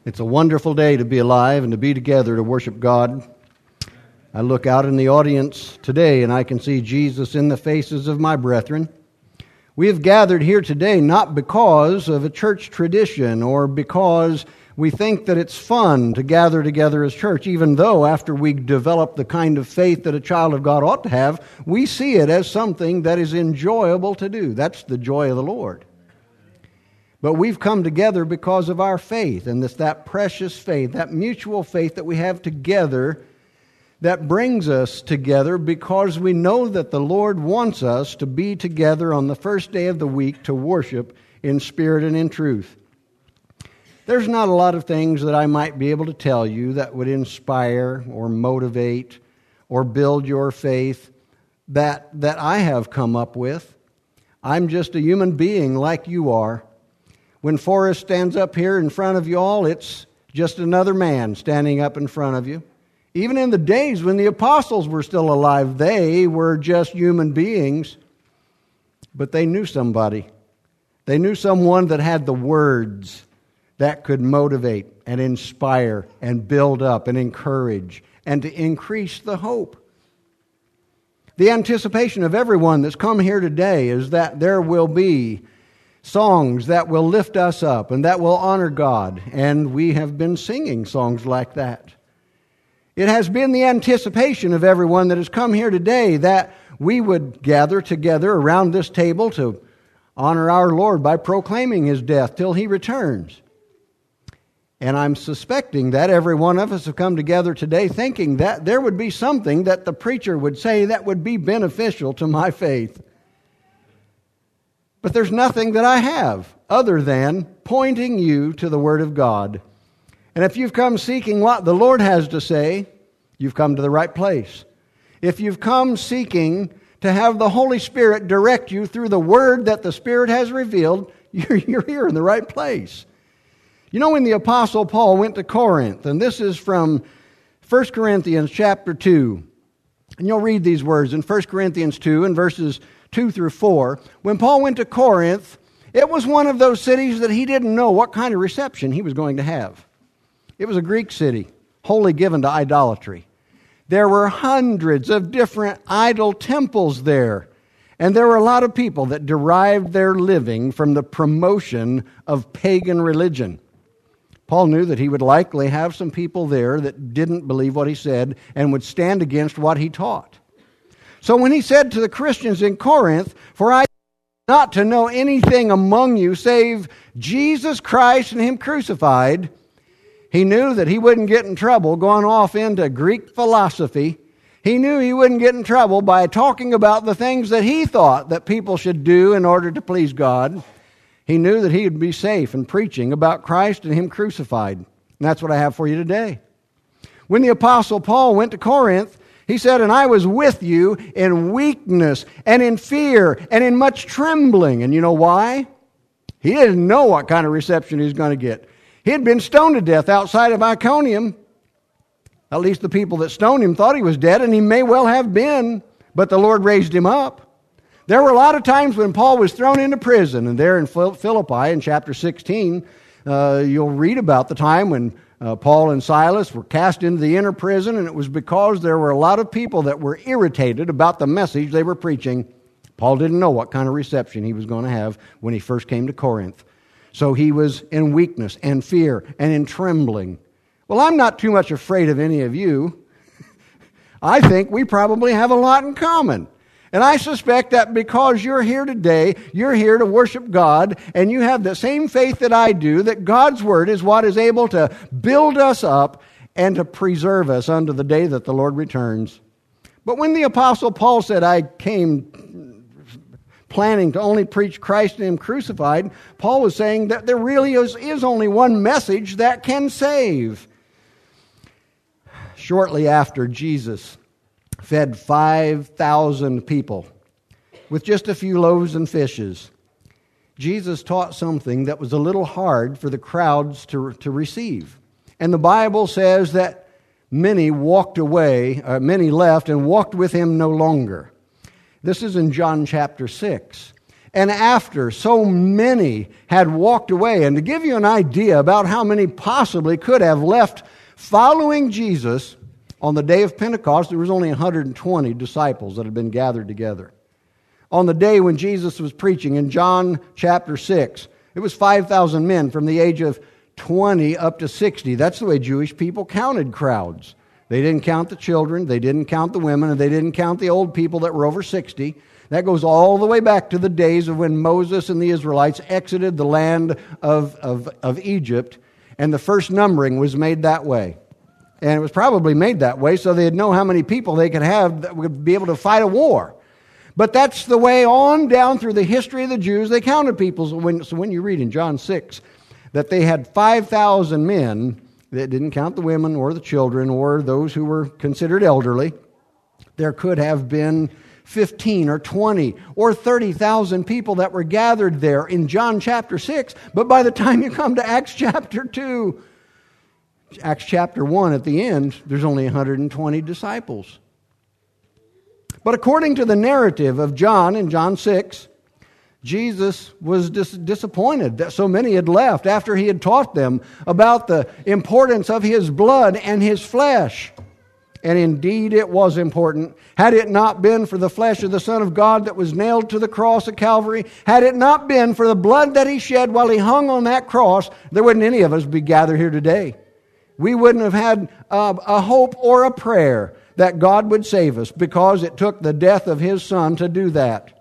It's a wonderful day to be alive and to be together to worship God. I look out in the audience today and I can see Jesus in the faces of my brethren. We have gathered here today not because of a church tradition or because we think that it's fun to gather together as church, even though after we develop the kind of faith that a child of God ought to have, we see it as something that is enjoyable to do. That's the joy of the Lord. But we've come together because of our faith, and it's that precious faith, that mutual faith that we have together that brings us together because we know that the Lord wants us to be together on the first day of the week to worship in spirit and in truth. There's not a lot of things that I might be able to tell you that would inspire or motivate or build your faith that I have come up with. I'm just a human being like you are. When Forrest stands up here in front of you all, it's just another man standing up in front of you. Even in the days when the apostles were still alive, they were just human beings. But they knew somebody. They knew someone that had the words that could motivate and inspire and build up and encourage and to increase the hope. The anticipation of everyone that's come here today is that there will be songs that will lift us up and that will honor God. And we have been singing songs like that. It has been the anticipation of everyone that has come here today that we would gather together around this table to honor our Lord by proclaiming His death till He returns. And I'm suspecting that every one of us have come together today thinking that there would be something that the preacher would say that would be beneficial to my faith. But there's nothing that I have other than pointing you to the Word of God. And if you've come seeking what the Lord has to say, you've come to the right place. If you've come seeking to have the Holy Spirit direct you through the Word that the Spirit has revealed, you're here in the right place. You know, when the Apostle Paul went to Corinth, and this is from 1 Corinthians chapter 2, and you'll read these words in 1 Corinthians 2 and verses 2 through 4. When Paul went to Corinth, it was one of those cities that he didn't know what kind of reception he was going to have. It was a Greek city, wholly given to idolatry. There were hundreds of different idol temples there. And there were a lot of people that derived their living from the promotion of pagan religion. Paul knew that he would likely have some people there that didn't believe what he said and would stand against what he taught. So when he said to the Christians in Corinth, "For I not to know anything among you save Jesus Christ and Him crucified," he knew that he wouldn't get in trouble going off into Greek philosophy. He knew he wouldn't get in trouble by talking about the things that he thought that people should do in order to please God. He knew that he would be safe in preaching about Christ and Him crucified. And that's what I have for you today. When the Apostle Paul went to Corinth, he said, "And I was with you in weakness and in fear and in much trembling." And you know why? He didn't know what kind of reception he was going to get. He had been stoned to death outside of Iconium. At least the people that stoned him thought he was dead, and he may well have been, but the Lord raised him up. There were a lot of times when Paul was thrown into prison, and there in Philippi in chapter 16, you'll read about the time when Paul and Silas were cast into the inner prison, and it was because there were a lot of people that were irritated about the message they were preaching. Paul didn't know what kind of reception he was going to have when he first came to Corinth. So he was in weakness and fear and in trembling. Well, I'm not too much afraid of any of you. I think we probably have a lot in common. And I suspect that because you're here today, you're here to worship God, and you have the same faith that I do, that God's Word is what is able to build us up and to preserve us unto the day that the Lord returns. But when the Apostle Paul said, "I came planning to only preach Christ and Him crucified," Paul was saying that there really is only one message that can save. Shortly after Jesus fed 5,000 people with just a few loaves and fishes, Jesus taught something that was a little hard for the crowds to receive. And the Bible says that many left and walked with Him no longer. This is in John chapter 6. And after so many had walked away, and to give you an idea about how many possibly could have left following Jesus, on the day of Pentecost, there was only 120 disciples that had been gathered together. On the day when Jesus was preaching in John chapter 6, it was 5,000 men from the age of 20 up to 60. That's the way Jewish people counted crowds. They didn't count the children, they didn't count the women, and they didn't count the old people that were over 60. That goes all the way back to the days of when Moses and the Israelites exited the land of Egypt, and the first numbering was made that way. And it was probably made that way so they'd know how many people they could have that would be able to fight a war. But that's the way on down through the history of the Jews they counted people. So when you read in John 6 that they had 5,000 men, that didn't count the women or the children or those who were considered elderly, there could have been 15 or 20 or 30,000 people that were gathered there in John chapter 6. But by the time you come to Acts chapter 2, Acts chapter 1 at the end, there's only 120 disciples. But according to the narrative of John in John 6, Jesus was disappointed that so many had left after he had taught them about the importance of his blood and his flesh. And indeed it was important. Had it not been for the flesh of the Son of God that was nailed to the cross at Calvary, had it not been for the blood that he shed while he hung on that cross, there wouldn't any of us be gathered here today. We wouldn't have had a hope or a prayer that God would save us because it took the death of his Son to do that.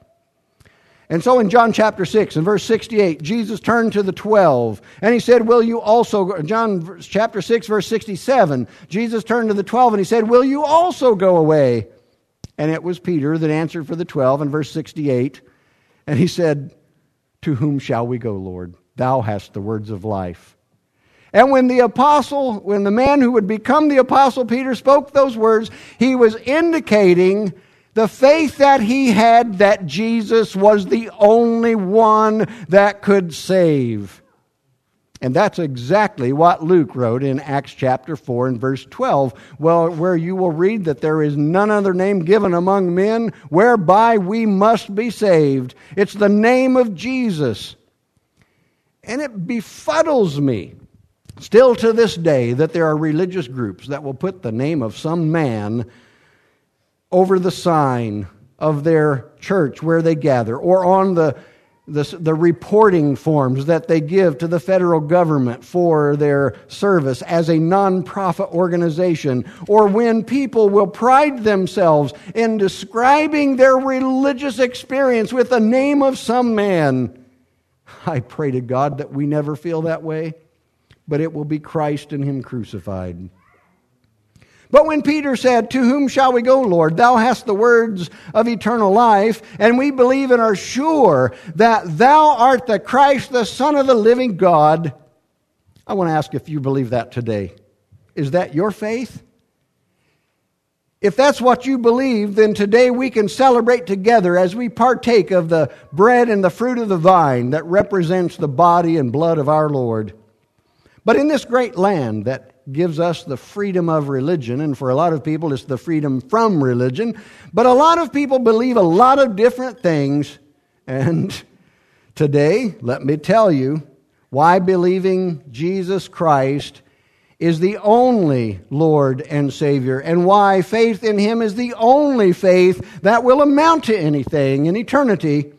And so in John chapter 6 and verse 68, Jesus turned to the 12 and he said, will you also, John chapter 6 verse 67, Jesus turned to the 12 and he said, will you also go away? And it was Peter that answered for the 12 in verse 68. And he said, to whom shall we go, Lord? Thou hast the words of life. And when the man who would become the apostle Peter spoke those words, he was indicating the faith that he had that Jesus was the only one that could save. And that's exactly what Luke wrote in Acts chapter 4 and verse 12, where you will read that there is none other name given among men whereby we must be saved. It's the name of Jesus. And it befuddles me still to this day that there are religious groups that will put the name of some man over the sign of their church where they gather, or on the reporting forms that they give to the federal government for their service as a non-profit organization, or when people will pride themselves in describing their religious experience with the name of some man. I pray to God that we never feel that way, but it will be Christ and Him crucified. But when Peter said, to whom shall we go, Lord? Thou hast the words of eternal life, and we believe and are sure that thou art the Christ, the Son of the living God. I want to ask if you believe that today. Is that your faith? If that's what you believe, then today we can celebrate together as we partake of the bread and the fruit of the vine that represents the body and blood of our Lord. But in this great land that gives us the freedom of religion, and for a lot of people it's the freedom from religion, but a lot of people believe a lot of different things. And today, let me tell you why believing Jesus Christ is the only Lord and Savior, and why faith in Him is the only faith that will amount to anything in eternity.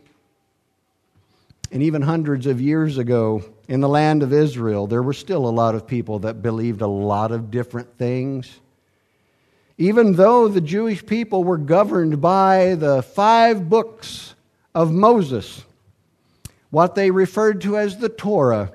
And even hundreds of years ago, in the land of Israel, there were still a lot of people that believed a lot of different things. Even though the Jewish people were governed by the 5 books of Moses, what they referred to as the Torah,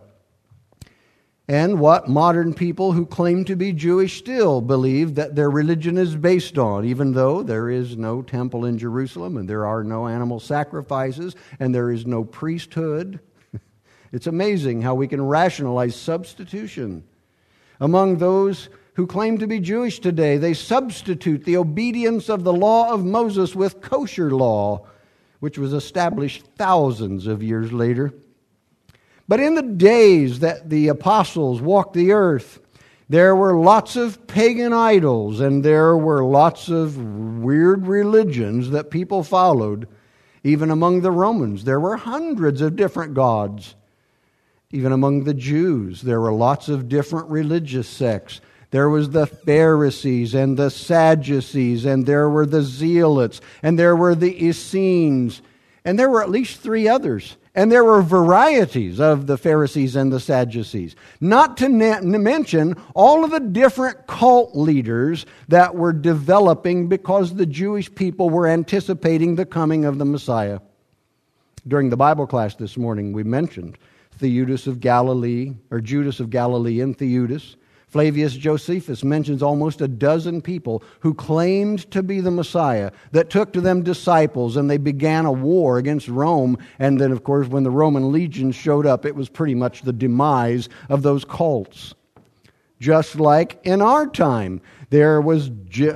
and what modern people who claim to be Jewish still believe that their religion is based on, even though there is no temple in Jerusalem, and there are no animal sacrifices, and there is no priesthood. It's amazing how we can rationalize substitution. Among those who claim to be Jewish today, they substitute the obedience of the law of Moses with kosher law, which was established thousands of years later. But in the days that the apostles walked the earth, there were lots of pagan idols, and there were lots of weird religions that people followed. Even among the Romans, there were hundreds of different gods. Even among the Jews, there were lots of different religious sects. There was the Pharisees and the Sadducees, and there were the Zealots, and there were the Essenes, and there were at least 3 others. And there were varieties of the Pharisees and the Sadducees. Not to mention all of the different cult leaders that were developing because the Jewish people were anticipating the coming of the Messiah. During the Bible class this morning, we mentioned Judas of Galilee and Theudas. Flavius Josephus mentions almost a dozen people who claimed to be the Messiah, that took to them disciples, and they began a war against Rome. And then, of course, when the Roman legions showed up, it was pretty much the demise of those cults. Just like in our time, there was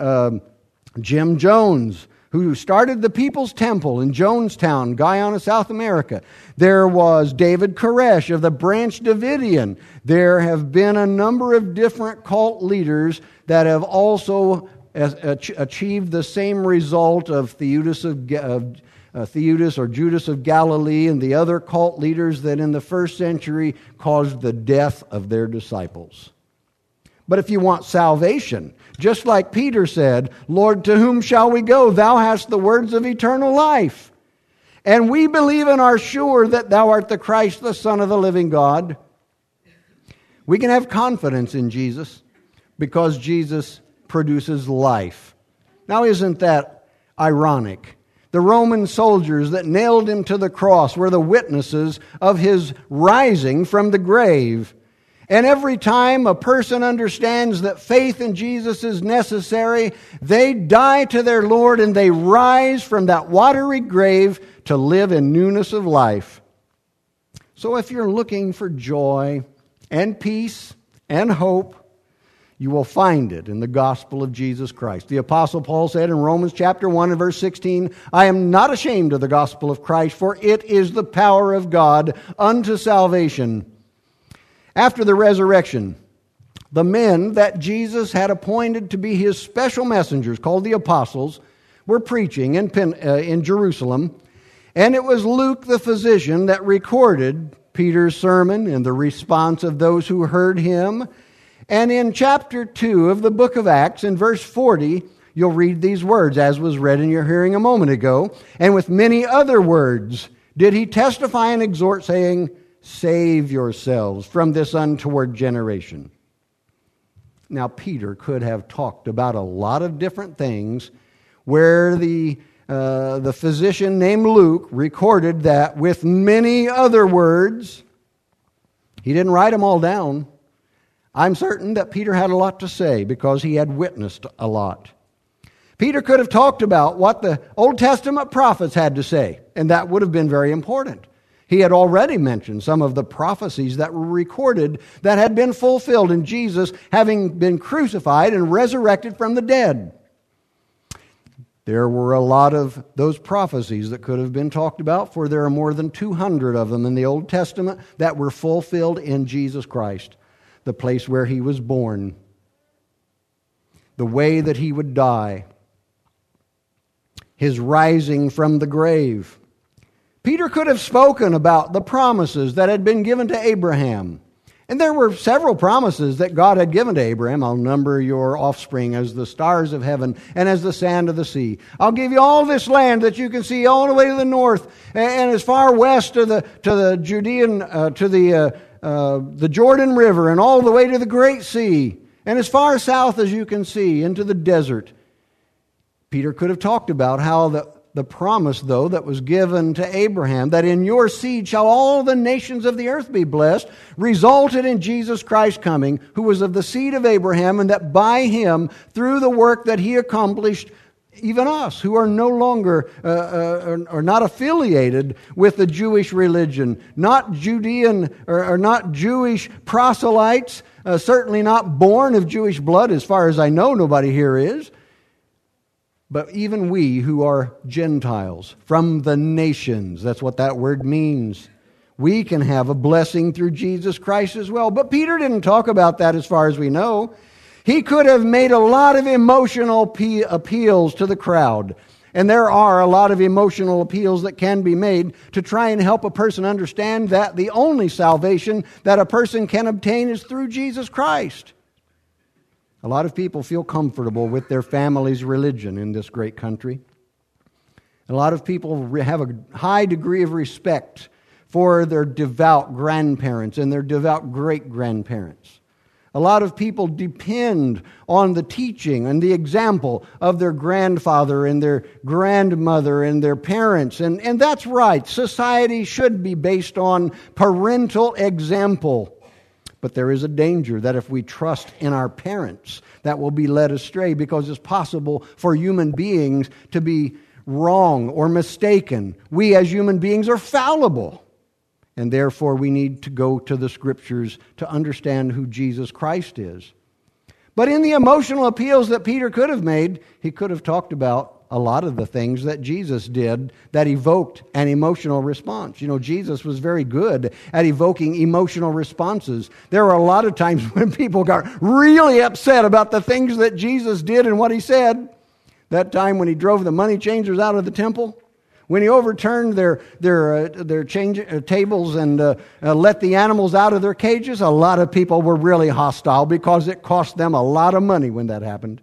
Jim Jones, who started the People's Temple in Jonestown, Guyana, South America. There was David Koresh of the Branch Davidian. There have been a number of different cult leaders that have also achieved the same result of Judas or Judas of Galilee and the other cult leaders that in the first century caused the death of their disciples. But if you want salvation, just like Peter said, Lord, to whom shall we go? Thou hast the words of eternal life. And we believe and are sure that thou art the Christ, the Son of the living God. We can have confidence in Jesus because Jesus produces life. Now, isn't that ironic? The Roman soldiers that nailed him to the cross were the witnesses of his rising from the grave. And every time a person understands that faith in Jesus is necessary, they die to their Lord and they rise from that watery grave to live in newness of life. So if you're looking for joy and peace and hope, you will find it in the gospel of Jesus Christ. The Apostle Paul said in Romans chapter 1 and verse 16, I am not ashamed of the gospel of Christ, for it is the power of God unto salvation. After the resurrection, the men that Jesus had appointed to be his special messengers, called the apostles, were preaching in Jerusalem. And it was Luke the physician that recorded Peter's sermon and the response of those who heard him. And in chapter 2 of the book of Acts, in verse 40, you'll read these words, as was read in your hearing a moment ago. And with many other words did he testify and exhort, saying, Save yourselves from this untoward generation. Now, Peter could have talked about a lot of different things where the physician named Luke recorded that with many other words. He didn't write them all down. I'm certain that Peter had a lot to say because he had witnessed a lot. Peter could have talked about what the Old Testament prophets had to say, and that would have been very important. He had already mentioned some of the prophecies that were recorded that had been fulfilled in Jesus having been crucified and resurrected from the dead. There were a lot of those prophecies that could have been talked about, for there are more than 200 of them in the Old Testament that were fulfilled in Jesus Christ, the place where he was born, the way that he would die, his rising from the grave. Peter could have spoken about the promises that had been given to Abraham. And there were several promises that God had given to Abraham. I'll number your offspring as the stars of heaven and as the sand of the sea. I'll give you all this land that you can see all the way to the north and as far west to the Judean, the Jordan River, and all the way to the Great Sea, and as far south as you can see into the desert. Peter could have talked about how the promise, though, that was given to Abraham, that in your seed shall all the nations of the earth be blessed, resulted in Jesus Christ coming, who was of the seed of Abraham, and that by him, through the work that he accomplished, even us, who are no longer, are not affiliated with the Jewish religion, not Judean, or not Jewish proselytes, certainly not born of Jewish blood, as far as I know, nobody here is. But even we who are Gentiles, from the nations, that's what that word means, we can have a blessing through Jesus Christ as well. But Peter didn't talk about that as far as we know. He could have made a lot of emotional appeals to the crowd. And there are a lot of emotional appeals that can be made to try and help a person understand that the only salvation that a person can obtain is through Jesus Christ. A lot of people feel comfortable with their family's religion in this great country. A lot of people have a high degree of respect for their devout grandparents and their devout great-grandparents. A lot of people depend on the teaching and the example of their grandfather and their grandmother and their parents. And that's right. Society should be based on parental example. But there is a danger that if we trust in our parents, that will be led astray, because it's possible for human beings to be wrong or mistaken. We as human beings are fallible. And therefore, we need to go to the Scriptures to understand who Jesus Christ is. But in the emotional appeals that Peter could have made, he could have talked about a lot of the things that Jesus did that evoked an emotional response. You know, Jesus was very good at evoking emotional responses. There were a lot of times when people got really upset about the things that Jesus did and what he said. That time when he drove the money changers out of the temple, when he overturned their tables and let the animals out of their cages, a lot of people were really hostile because it cost them a lot of money when that happened.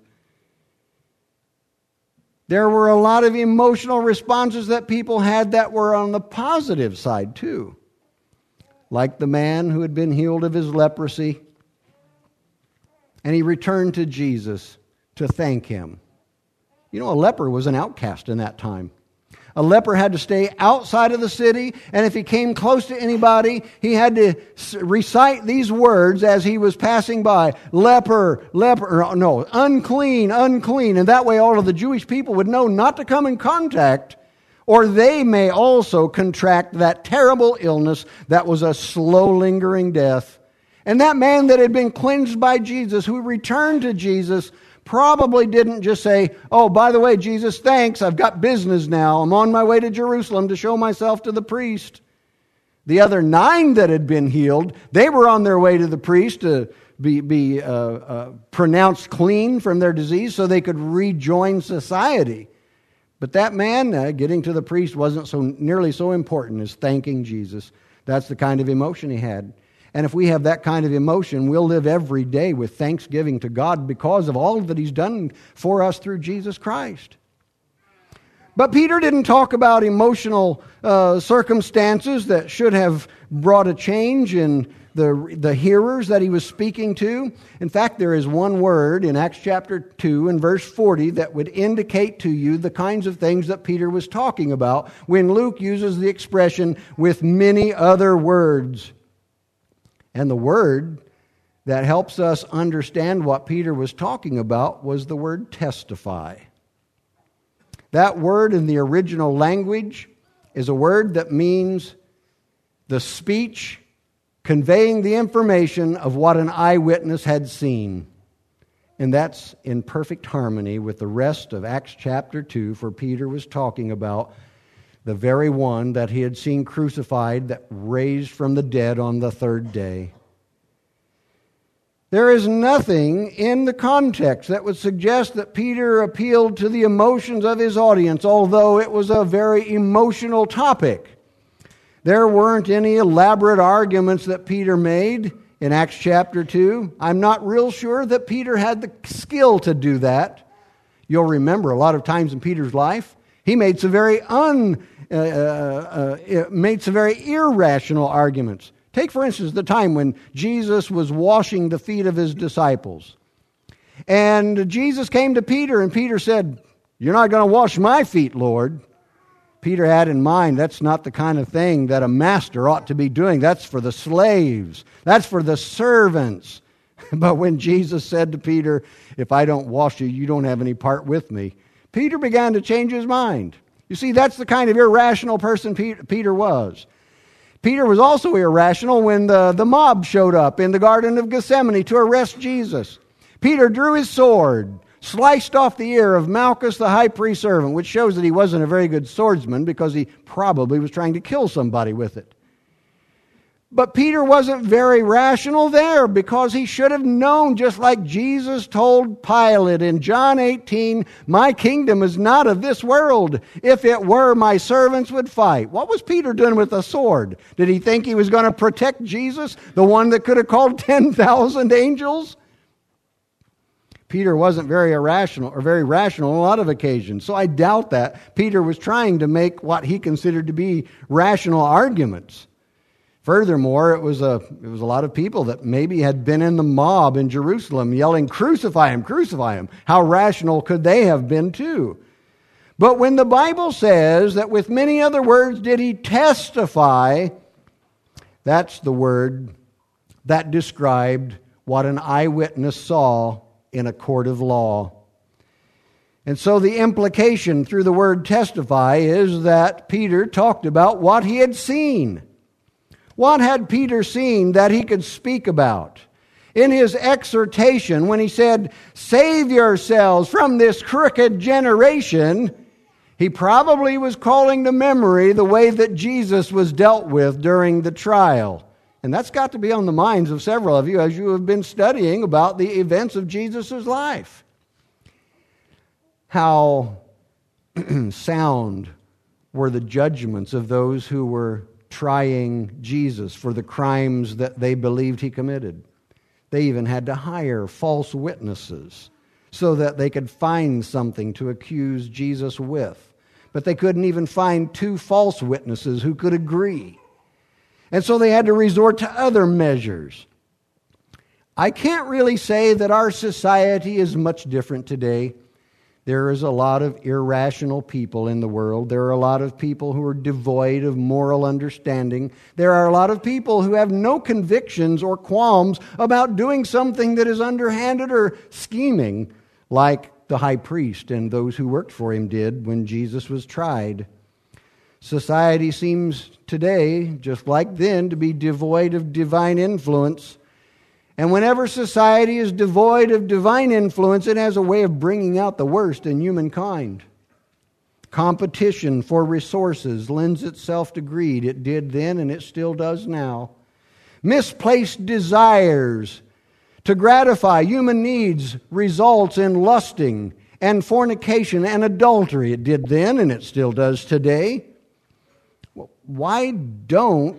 There were a lot of emotional responses that people had that were on the positive side too. Like the man who had been healed of his leprosy, and he returned to Jesus to thank him. You know, a leper was an outcast in that time. A leper had to stay outside of the city, and if he came close to anybody, he had to recite these words as he was passing by. Unclean, unclean. And that way all of the Jewish people would know not to come in contact, or they may also contract that terrible illness that was a slow lingering death. And that man that had been cleansed by Jesus, who returned to Jesus, probably didn't just say, "Oh, by the way, Jesus, thanks, I've got business now. I'm on my way to Jerusalem to show myself to the priest." The other 9 that had been healed, they were on their way to the priest to be pronounced clean from their disease so they could rejoin society. But that man, getting to the priest wasn't nearly so important as thanking Jesus. That's the kind of emotion he had. And if we have that kind of emotion, we'll live every day with thanksgiving to God because of all that He's done for us through Jesus Christ. But Peter didn't talk about emotional circumstances that should have brought a change in the hearers that he was speaking to. In fact, there is one word in Acts chapter 2 and verse 40 that would indicate to you the kinds of things that Peter was talking about when Luke uses the expression "with many other words." And the word that helps us understand what Peter was talking about was the word testify. That word in the original language is a word that means the speech conveying the information of what an eyewitness had seen. And that's in perfect harmony with the rest of Acts chapter 2, for Peter was talking about the very one that he had seen crucified, that raised from the dead on the 3rd day. There is nothing in the context that would suggest that Peter appealed to the emotions of his audience, although it was a very emotional topic. There weren't any elaborate arguments that Peter made in Acts chapter 2. I'm not real sure that Peter had the skill to do that. You'll remember a lot of times in Peter's life, he made some very irrational arguments. Take, for instance, the time when Jesus was washing the feet of his disciples. And Jesus came to Peter, and Peter said, "You're not going to wash my feet, Lord." Peter had in mind that's not the kind of thing that a master ought to be doing. That's for the slaves. That's for the servants. But when Jesus said to Peter, "If I don't wash you, you don't have any part with me," Peter began to change his mind. You see, that's the kind of irrational person Peter was. Peter was also irrational when the mob showed up in the Garden of Gethsemane to arrest Jesus. Peter drew his sword, sliced off the ear of Malchus, the high priest's servant, which shows that he wasn't a very good swordsman because he probably was trying to kill somebody with it. But Peter wasn't very rational there, because he should have known, just like Jesus told Pilate in John 18, "My kingdom is not of this world. If it were, my servants would fight." What was Peter doing with a sword? Did he think he was going to protect Jesus, the one that could have called 10,000 angels? Peter wasn't very rational on a lot of occasions. So I doubt that Peter was trying to make what he considered to be rational arguments. Furthermore, it was a lot of people that maybe had been in the mob in Jerusalem yelling, "Crucify him, crucify him." How rational could they have been too? But when the Bible says that with many other words did he testify, that's the word that described what an eyewitness saw in a court of law. And so the implication through the word testify is that Peter talked about what he had seen. What had Peter seen that he could speak about? In his exhortation, when he said, "Save yourselves from this crooked generation," he probably was calling to memory the way that Jesus was dealt with during the trial. And that's got to be on the minds of several of you as you have been studying about the events of Jesus' life. How sound were the judgments of those who were trying Jesus for the crimes that they believed he committed. They even had to hire false witnesses so that they could find something to accuse Jesus with. But they couldn't even find two false witnesses who could agree. And so they had to resort to other measures. I can't really say that our society is much different today. There is a lot of irrational people in the world. There are a lot of people who are devoid of moral understanding. There are a lot of people who have no convictions or qualms about doing something that is underhanded or scheming, like the high priest and those who worked for him did when Jesus was tried. Society seems today, just like then, to be devoid of divine influence. And whenever society is devoid of divine influence, it has a way of bringing out the worst in humankind. Competition for resources lends itself to greed. It did then and it still does now. Misplaced desires to gratify human needs results in lusting and fornication and adultery. It did then and it still does today. Why don't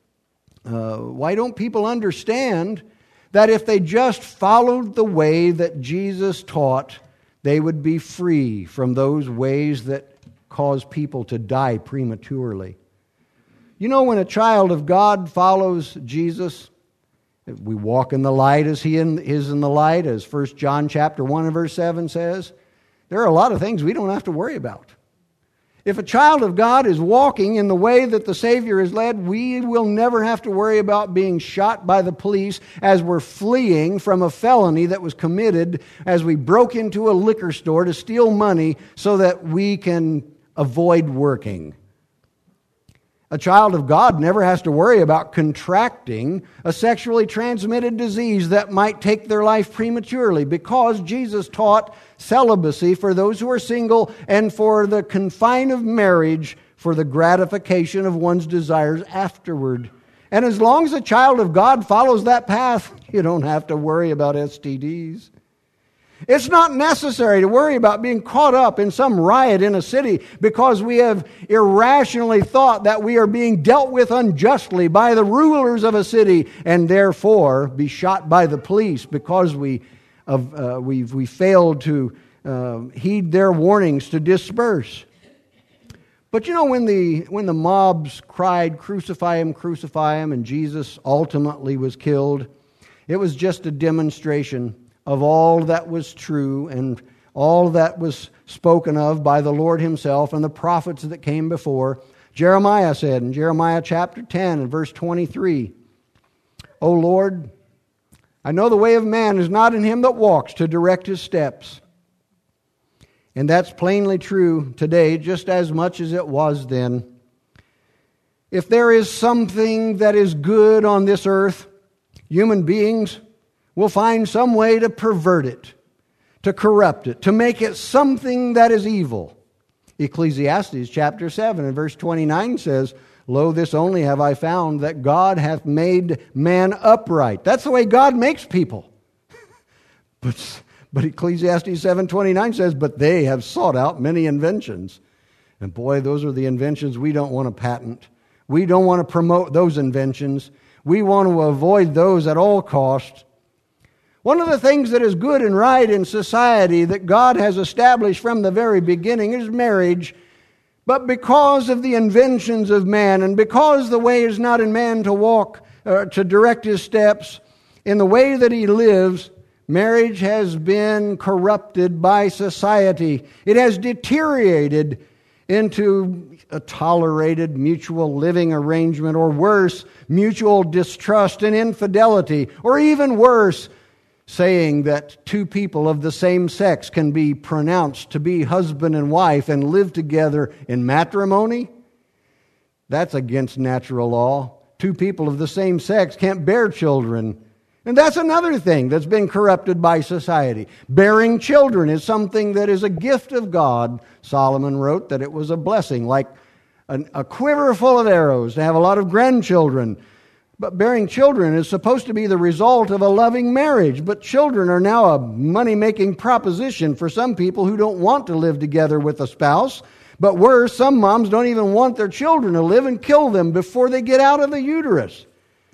people understand that if they just followed the way that Jesus taught, they would be free from those ways that cause people to die prematurely? You know, when a child of God follows Jesus, we walk in the light as he is in the light, as 1 John chapter 1 and verse 7 says. There are a lot of things we don't have to worry about. If a child of God is walking in the way that the Savior has led, we will never have to worry about being shot by the police as we're fleeing from a felony that was committed as we broke into a liquor store to steal money so that we can avoid working. A child of God never has to worry about contracting a sexually transmitted disease that might take their life prematurely, because Jesus taught celibacy for those who are single and for the confine of marriage for the gratification of one's desires afterward. And as long as a child of God follows that path, you don't have to worry about STDs. It's not necessary to worry about being caught up in some riot in a city because we have irrationally thought that we are being dealt with unjustly by the rulers of a city and therefore be shot by the police because we failed to heed their warnings to disperse. But you know, when the mobs cried, crucify him," and Jesus ultimately was killed, it was just a demonstration of all that was true and all that was spoken of by the Lord himself and the prophets that came before. Jeremiah said in Jeremiah chapter 10 and verse 23, "O Lord, I know the way of man is not in him that walks to direct his steps." And that's plainly true today, just as much as it was then. If there is something that is good on this earth, human beings will find some way to pervert it, to corrupt it, to make it something that is evil. Ecclesiastes chapter 7 and verse 29 says, Lo, this only have I found, that God hath made man upright. That's the way God makes people. But Ecclesiastes 7:29 says, but they have sought out many inventions. And boy, those are the inventions we don't want to patent. We don't want to promote those inventions. We want to avoid those at all costs. One of the things that is good and right in society that God has established from the very beginning is marriage. But because of the inventions of man, and because the way is not in man to walk, to direct his steps in the way that he lives, marriage has been corrupted by society. It has deteriorated into a tolerated mutual living arrangement, or worse, mutual distrust and infidelity, or even worse, saying that two people of the same sex can be pronounced to be husband and wife and live together in matrimony. That's against natural law. Two people of the same sex can't bear children. And that's another thing that's been corrupted by society. Bearing children is something that is a gift of God. Solomon wrote that it was a blessing, like a quiver full of arrows to have a lot of grandchildren. But bearing children is supposed to be the result of a loving marriage. But children are now a money-making proposition for some people who don't want to live together with a spouse. But worse, some moms don't even want their children to live and kill them before they get out of the uterus.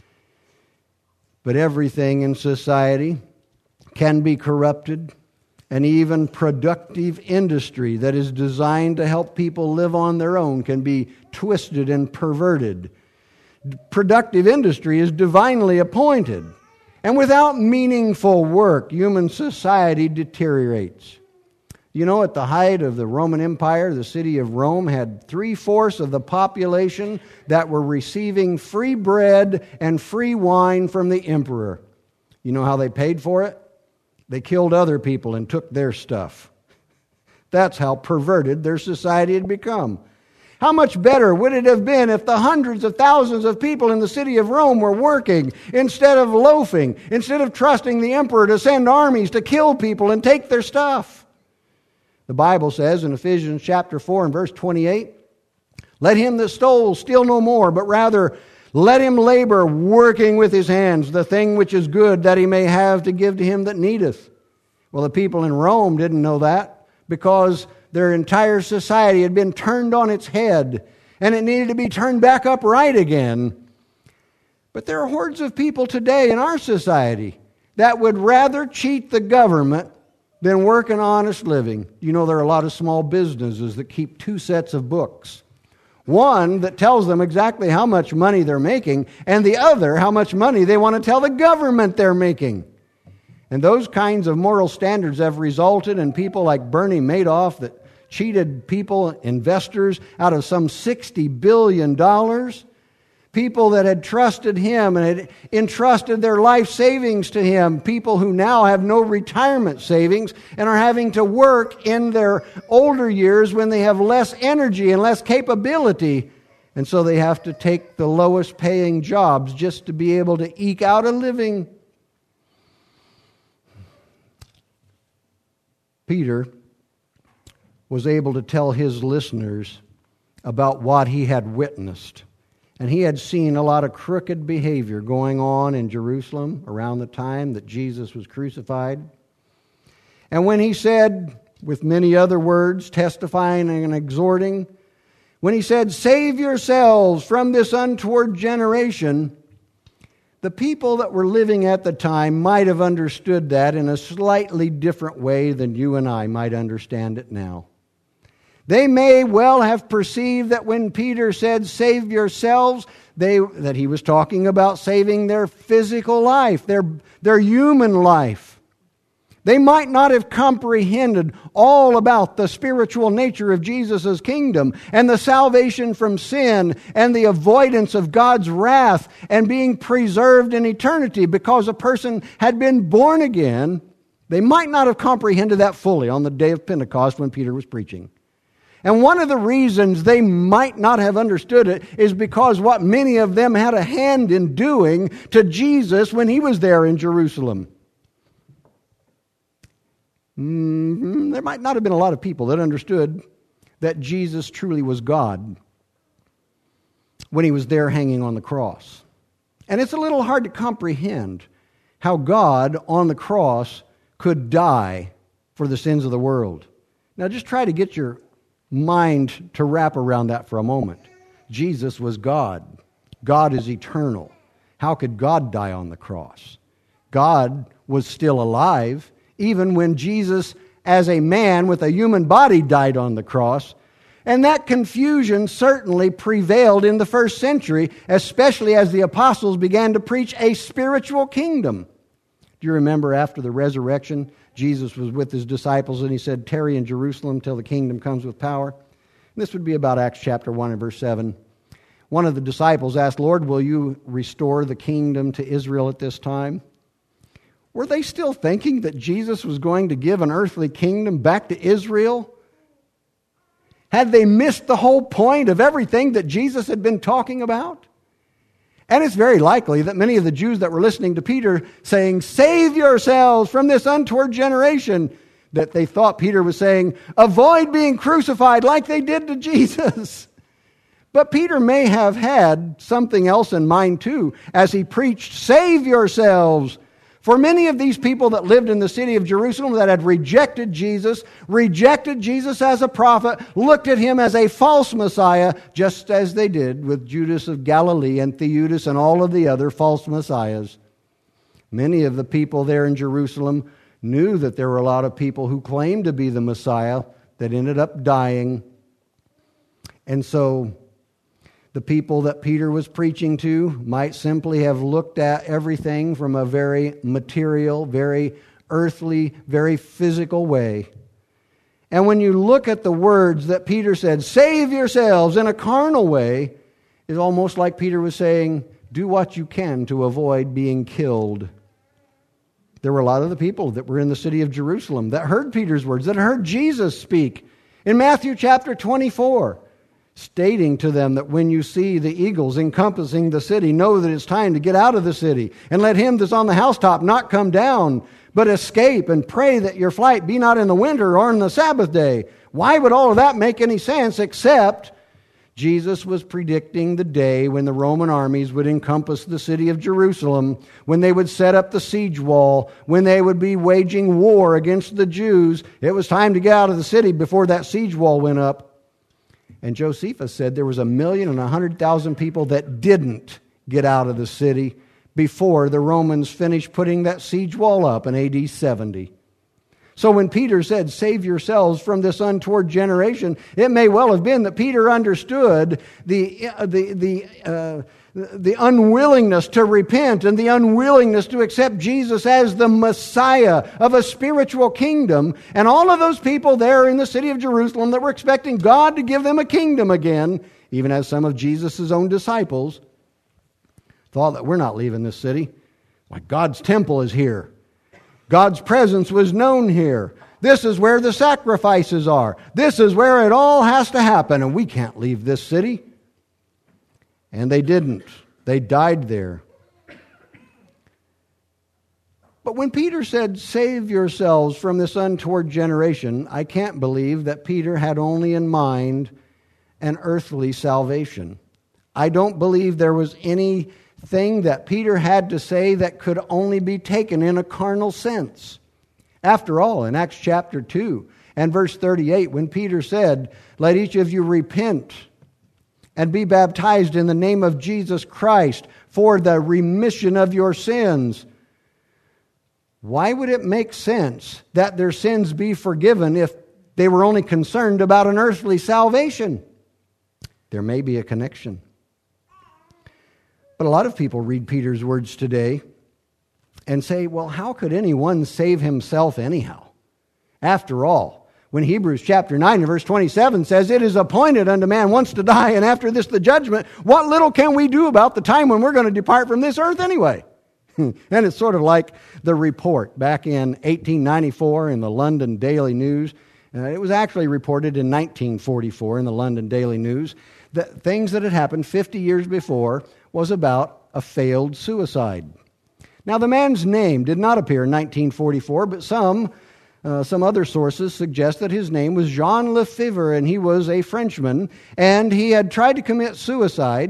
But everything in society can be corrupted, and even productive industry that is designed to help people live on their own can be twisted and perverted. Productive industry is divinely appointed, and without meaningful work, human society deteriorates. You know, at the height of the Roman Empire, the city of Rome had 3/4 of the population that were receiving free bread and free wine from the emperor. You know how they paid for it? They killed other people and took their stuff. That's how perverted their society had become. How much better would it have been if the hundreds of thousands of people in the city of Rome were working instead of loafing, instead of trusting the emperor to send armies to kill people and take their stuff? The Bible says in Ephesians chapter 4 and verse 28, let him that stole steal no more, but rather let him labor, working with his hands, the thing which is good, that he may have to give to him that needeth. Well, the people in Rome didn't know that, because their entire society had been turned on its head, and it needed to be turned back upright again. But there are hordes of people today in our society that would rather cheat the government than work an honest living. You know, there are a lot of small businesses that keep 2 sets of books. One that tells them exactly how much money they're making, and the other how much money they want to tell the government they're making. And those kinds of moral standards have resulted in people like Bernie Madoff that cheated people, investors, out of some $60 billion. People that had trusted him and had entrusted their life savings to him. People who now have no retirement savings and are having to work in their older years when they have less energy and less capability. And so they have to take the lowest paying jobs just to be able to eke out a living. Peter was able to tell his listeners about what he had witnessed. And he had seen a lot of crooked behavior going on in Jerusalem around the time that Jesus was crucified. And when he said, with many other words, testifying and exhorting, when he said, save yourselves from this untoward generation, the people that were living at the time might have understood that in a slightly different way than you and I might understand it now. They may well have perceived that when Peter said, save yourselves, that he was talking about saving their physical life, their human life. They might not have comprehended all about the spiritual nature of Jesus' kingdom and the salvation from sin and the avoidance of God's wrath and being preserved in eternity because a person had been born again. They might not have comprehended that fully on the day of Pentecost when Peter was preaching. And one of the reasons they might not have understood it is because what many of them had a hand in doing to Jesus when he was there in Jerusalem. There might not have been a lot of people that understood that Jesus truly was God. when he was there hanging on the cross. And it's a little hard to comprehend how God on the cross could die for the sins of the world. Now just try to get your mind to wrap around that for a moment. Jesus was God. God is eternal. How could God die on the cross? God was still alive even when Jesus, as a man with a human body, died on the cross. And that confusion certainly prevailed in the first century, especially as the apostles began to preach a spiritual kingdom. Do you remember after the resurrection, Jesus was with his disciples and he said, "Tarry in Jerusalem till the kingdom comes with power"? And this would be about Acts chapter 1 and verse 7. One of the disciples asked, "Lord, will you restore the kingdom to Israel at this time?" Were they still thinking that Jesus was going to give an earthly kingdom back to Israel? Had they missed the whole point of everything that Jesus had been talking about? And it's very likely that many of the Jews that were listening to Peter saying, "Save yourselves from this untoward generation," that they thought Peter was saying, "Avoid being crucified," like they did to Jesus. But Peter may have had something else in mind too, as he preached, "Save yourselves." For many of these people that lived in the city of Jerusalem that had rejected Jesus as a prophet, looked at him as a false Messiah, just as they did with Judas of Galilee and Theudas and all of the other false messiahs. Many of the people there in Jerusalem knew that there were a lot of people who claimed to be the Messiah that ended up dying. And so the people that Peter was preaching to might simply have looked at everything from a very material, very earthly, very physical way. And when you look at the words that Peter said, "Save yourselves," in a carnal way, it's almost like Peter was saying, do what you can to avoid being killed. There were a lot of the people that were in the city of Jerusalem that heard Peter's words, that heard Jesus speak in Matthew chapter 24. Stating to them that when you see the eagles encompassing the city, know that it's time to get out of the city, and let him that's on the housetop not come down, but escape, and pray that your flight be not in the winter or in the Sabbath day. Why would all of that make any sense except Jesus was predicting the day when the Roman armies would encompass the city of Jerusalem, when they would set up the siege wall, when they would be waging war against the Jews. It was time to get out of the city before that siege wall went up. And Josephus said there was 1,100,000 people that didn't get out of the city before the Romans finished putting that siege wall up in AD 70. So when Peter said, "Save yourselves from this untoward generation," it may well have been that Peter understood the unwillingness to repent and the unwillingness to accept Jesus as the Messiah of a spiritual kingdom. And all of those people there in the city of Jerusalem that were expecting God to give them a kingdom again, even as some of Jesus' own disciples, thought that we're not leaving this city. Like, God's temple is here. God's presence was known here. This is where the sacrifices are. This is where it all has to happen, and we can't leave this city. And they didn't. They died there. But when Peter said, "Save yourselves from this untoward generation," I can't believe that Peter had only in mind an earthly salvation. I don't believe there was anything that Peter had to say that could only be taken in a carnal sense. After all, in Acts chapter 2 and verse 38, when Peter said, "Let each of you repent and be baptized in the name of Jesus Christ for the remission of your sins." Why would it make sense that their sins be forgiven if they were only concerned about an earthly salvation? There may be a connection. But a lot of people read Peter's words today and say, well, how could anyone save himself anyhow? After all, when Hebrews chapter 9 and verse 27 says, "It is appointed unto man once to die, and after this the judgment," what little can we do about the time when we're going to depart from this earth anyway? And it's sort of like the report back in 1894 in the London Daily News. It was actually reported in 1944 in the London Daily News that things that had happened 50 years before was about a failed suicide. Now, the man's name did not appear in 1944, but some other sources suggest that his name was Jean Lefebvre, and he was a Frenchman, and he had tried to commit suicide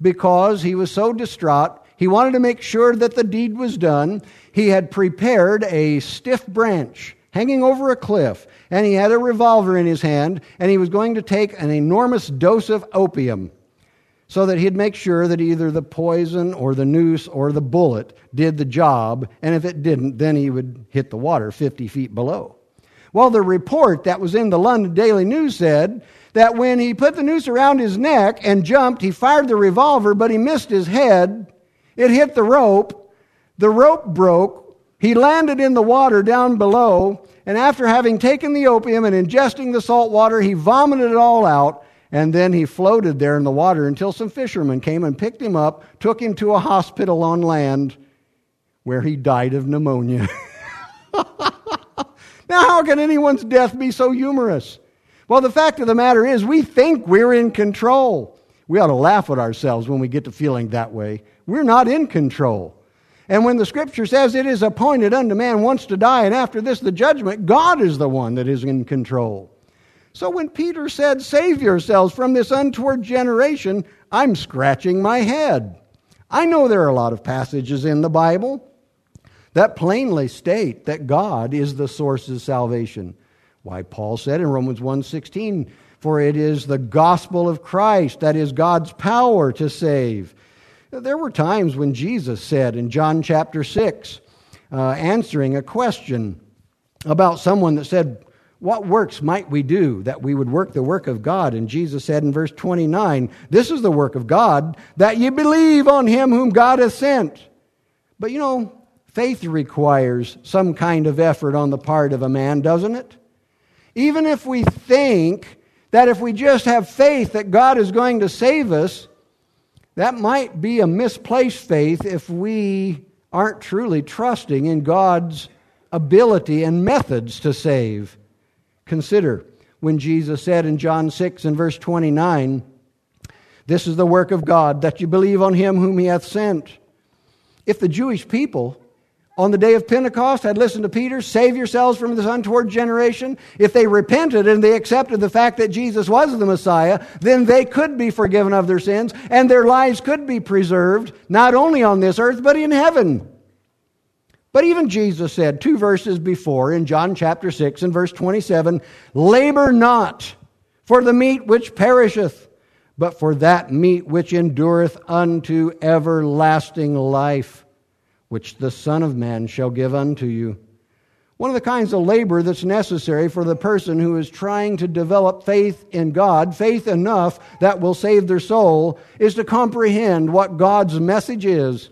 because he was so distraught. He wanted to make sure that the deed was done. He had prepared a stiff branch hanging over a cliff, and he had a revolver in his hand, and he was going to take an enormous dose of opium so that he'd make sure that either the poison or the noose or the bullet did the job, and if it didn't, then he would hit the water 50 feet below. Well, the report that was in the London Daily News said that when he put the noose around his neck and jumped, he fired the revolver, but he missed his head. It hit the rope broke, he landed in the water down below, and after having taken the opium and ingesting the salt water, he vomited it all out, and then he floated there in the water until some fishermen came and picked him up, took him to a hospital on land, where he died of pneumonia. Now, how can anyone's death be so humorous? Well, the fact of the matter is, we think we're in control. We ought to laugh at ourselves when we get to feeling that way. We're not in control. And when the Scripture says it is appointed unto man once to die, and after this the judgment, God is the one that is in control. So when Peter said, save yourselves from this untoward generation, I'm scratching my head. I know there are a lot of passages in the Bible that plainly state that God is the source of salvation. Why, Paul said in Romans 1:16, for it is the gospel of Christ that is God's power to save. There were times when Jesus said in John chapter 6, answering a question about someone that said, what works might we do that we would work the work of God? And Jesus said in verse 29, this is the work of God, that ye believe on him whom God hath sent. But you know, faith requires some kind of effort on the part of a man, doesn't it? Even if we think that if we just have faith that God is going to save us, that might be a misplaced faith if we aren't truly trusting in God's ability and methods to save. Consider when Jesus said in John 6 and verse 29, this is the work of God, that you believe on him whom he hath sent. If the Jewish people on the day of Pentecost had listened to Peter, save yourselves from this untoward generation, if they repented and they accepted the fact that Jesus was the Messiah, then they could be forgiven of their sins and their lives could be preserved, not only on this earth, but in heaven. But even Jesus said 2 verses before in John chapter 6 and verse 27, labor not for the meat which perisheth, but for that meat which endureth unto everlasting life, which the Son of Man shall give unto you. One of the kinds of labor that's necessary for the person who is trying to develop faith in God, faith enough that will save their soul, is to comprehend what God's message is.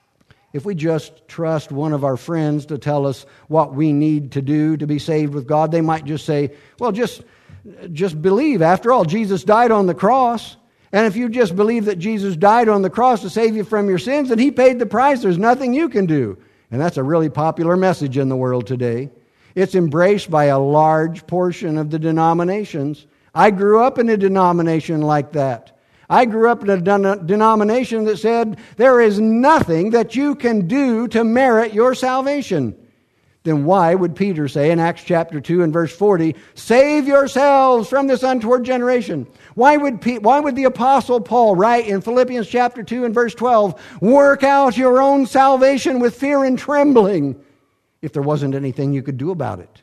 If we just trust one of our friends to tell us what we need to do to be saved with God, they might just say, well, just believe. After all, Jesus died on the cross. And if you just believe that Jesus died on the cross to save you from your sins, and he paid the price, there's nothing you can do. And that's a really popular message in the world today. It's embraced by a large portion of the denominations. I grew up in a denomination like that. I grew up in a denomination that said, there is nothing that you can do to merit your salvation. Then why would Peter say in Acts chapter 2 and verse 40, save yourselves from this untoward generation? Why would the Apostle Paul write in Philippians chapter 2 and verse 12, work out your own salvation with fear and trembling, if there wasn't anything you could do about it?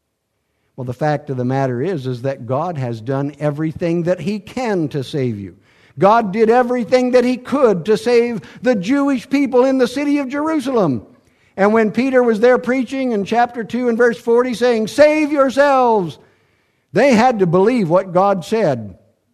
Well, the fact of the matter is that God has done everything that he can to save you. God did everything that he could to save the Jewish people in the city of Jerusalem. And when Peter was there preaching in chapter 2 and verse 40 saying, save yourselves, they had to believe what God said.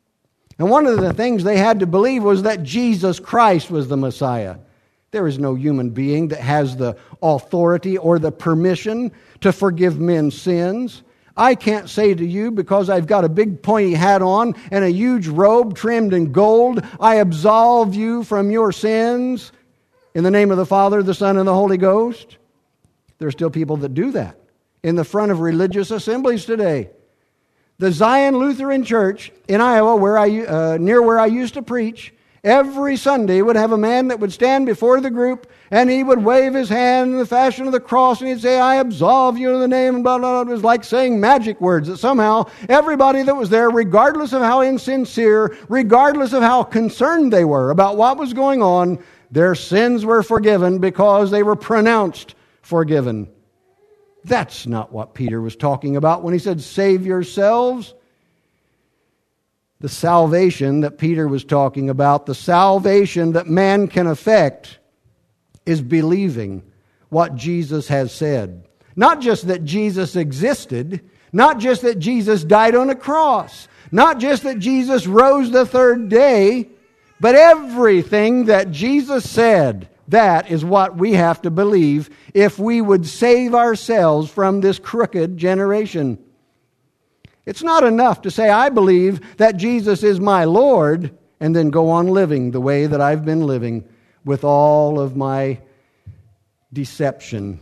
And one of the things they had to believe was that Jesus Christ was the Messiah. There is no human being that has the authority or the permission to forgive men's sins. I can't say to you, because I've got a big pointy hat on and a huge robe trimmed in gold, I absolve you from your sins in the name of the Father, the Son, and the Holy Ghost. There are still people that do that in the front of religious assemblies today. The Zion Lutheran Church in Iowa, near where I used to preach, Every Sunday would have a man that would stand before the group, and he would wave his hand in the fashion of the cross, and he'd say, I absolve you in the name, and blah, blah, blah. It was like saying magic words, that somehow everybody that was there, regardless of how insincere, regardless of how concerned they were about what was going on, their sins were forgiven because they were pronounced forgiven. That's not what Peter was talking about when he said, save yourselves. The salvation that Peter was talking about, the salvation that man can effect, is believing what Jesus has said. Not just that Jesus existed, not just that Jesus died on a cross, not just that Jesus rose the third day, but everything that Jesus said. That is what we have to believe if we would save ourselves from this crooked generation. It's not enough to say, I believe that Jesus is my Lord, and then go on living the way that I've been living with all of my deception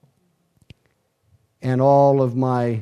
and all of my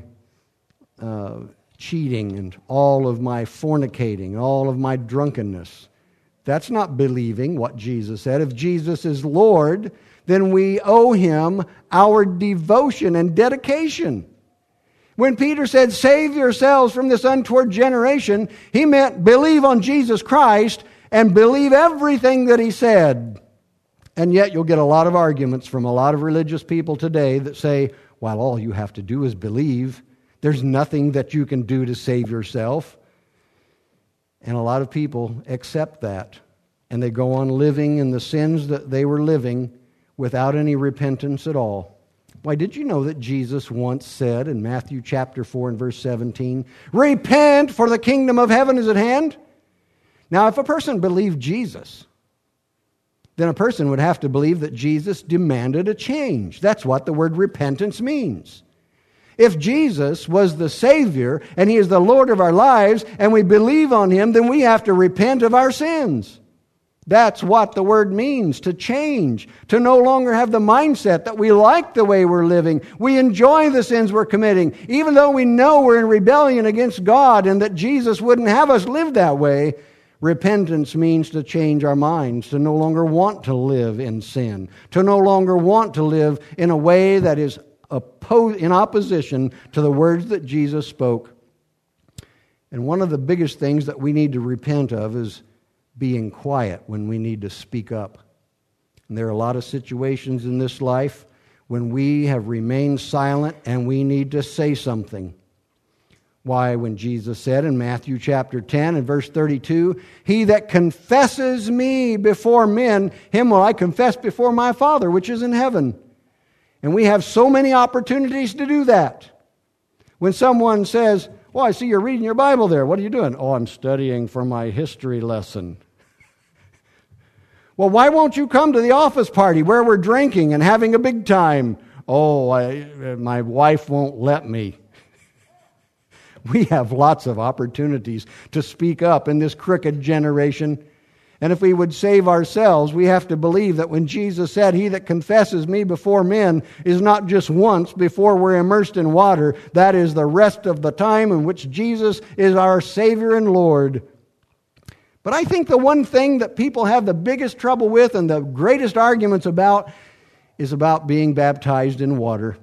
cheating and all of my fornicating and all of my drunkenness. That's not believing what Jesus said. If Jesus is Lord, then we owe Him our devotion and dedication. When Peter said, save yourselves from this untoward generation, he meant believe on Jesus Christ and believe everything that He said. And yet you'll get a lot of arguments from a lot of religious people today that say, well, all you have to do is believe. There's nothing that you can do to save yourself. And a lot of people accept that, and they go on living in the sins that they were living without any repentance at all. Why, did you know that Jesus once said in Matthew chapter 4 and verse 17, repent, for the kingdom of heaven is at hand? Now, if a person believed Jesus, then a person would have to believe that Jesus demanded a change. That's what the word repentance means. If Jesus was the Savior and He is the Lord of our lives and we believe on Him, then we have to repent of our sins. That's what the word means, to change, to no longer have the mindset that we like the way we're living. We enjoy the sins we're committing, even though we know we're in rebellion against God and that Jesus wouldn't have us live that way. Repentance means to change our minds, to no longer want to live in sin, to no longer want to live in a way that is in opposition to the words that Jesus spoke. And one of the biggest things that we need to repent of is being quiet when we need to speak up. And there are a lot of situations in this life when we have remained silent and we need to say something. Why, when Jesus said in Matthew chapter 10 and verse 32, he that confesses me before men, him will I confess before my Father which is in heaven. And we have so many opportunities to do that. When someone says, well, I see you're reading your Bible there. What are you doing? Oh, I'm studying for my history lesson. Well, why won't you come to the office party where we're drinking and having a big time? Oh, my wife won't let me. We have lots of opportunities to speak up in this crooked generation. And if we would save ourselves, we have to believe that when Jesus said, he that confesses me before men, is not just once before we're immersed in water. That is the rest of the time in which Jesus is our Savior and Lord. But I think the one thing that people have the biggest trouble with and the greatest arguments about is about being baptized in water.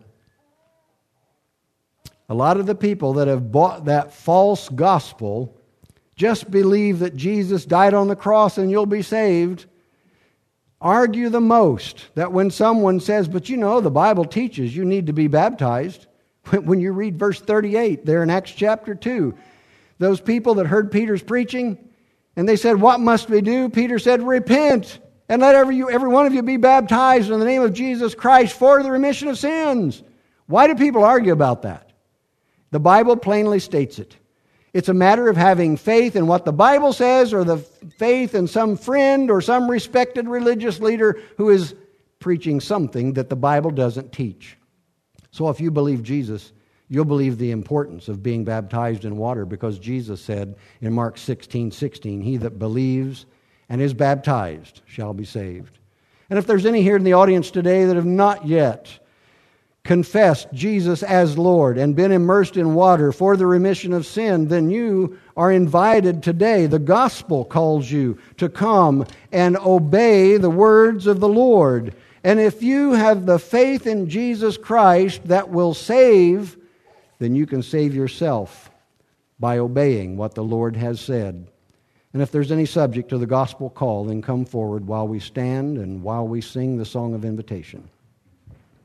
A lot of the people that have bought that false gospel just believe that Jesus died on the cross and you'll be saved, argue the most that when someone says, but you know, the Bible teaches you need to be baptized. When you read verse 38 there in Acts chapter 2, those people that heard Peter's preaching and they said, what must we do? Peter said, repent and let every one of you be baptized in the name of Jesus Christ for the remission of sins. Why do people argue about that? The Bible plainly states it. It's a matter of having faith in what the Bible says or the faith in some friend or some respected religious leader who is preaching something that the Bible doesn't teach. So if you believe Jesus, you'll believe the importance of being baptized in water because Jesus said in Mark 16:16, he that believes and is baptized shall be saved. And if there's any here in the audience today that have not yet confessed Jesus as Lord and been immersed in water for the remission of sin, then you are invited today. The gospel calls you to come and obey the words of the Lord. And if you have the faith in Jesus Christ that will save, then you can save yourself by obeying what the Lord has said. And if there's any subject to the gospel call, then come forward while we stand and while we sing the song of invitation.